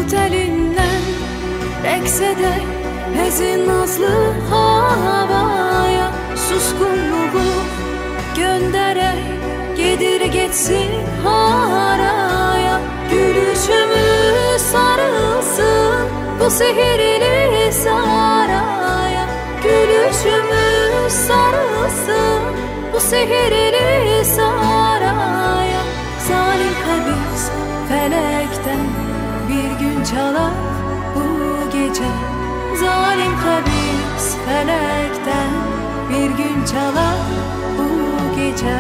telinden rəqs edək həzin nazlı havaya, suskunluğu göndərək gedir getsin haraya. Gülüşümüz sarılsın bu sehirli saraya, gülüşümüz sarılsın bu sehirli saraya. Zalim həbis fələkdən bir gün çalar bu gece, zalim həbis fələkdən bir gün çalar bu gece.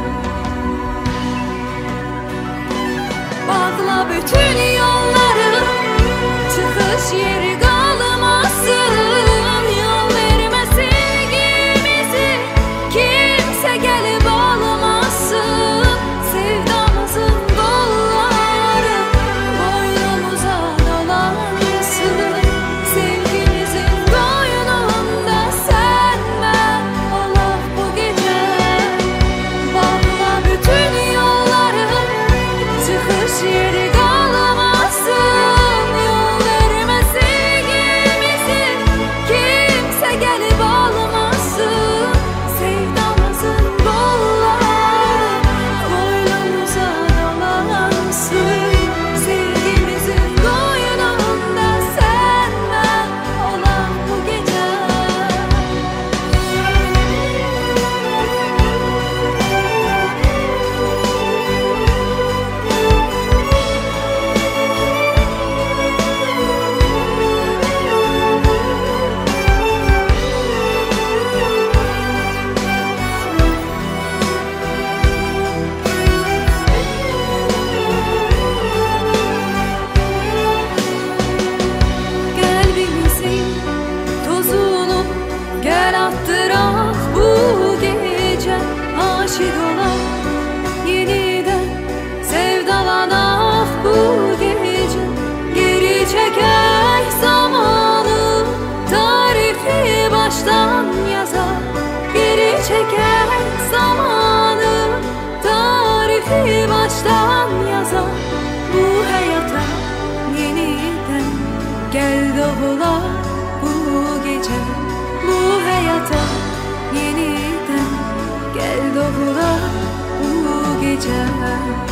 Bağla bütün yolları, çıkış yeri kalmasın. Yol vermez sevgimizi, kimse gelip almasın. Sevdamızın kolları boynumuza dolansın. Sevgimizin koynunda sen ben olaq bu gece. Bağla bütün yolları, çıkış yeri kalmasın. Yol vermez sevgimizi, kimse gelip almasın. Sevdamızın kolları boynumuza dolansın. Sevgimizin koynunda sen ben olaq bu gece. Kalbimizin tozunu gel attırak bu gece. Aşık olan yeniden sevdalanak bu gece. Geri çeker zamanı, tarifi baştan yazar. Geri çeker zamanı, tarifi baştan yazar. Bu hayata yeniden gel doğular bu gece. Bu hayata yeniden gel doğular bu gece.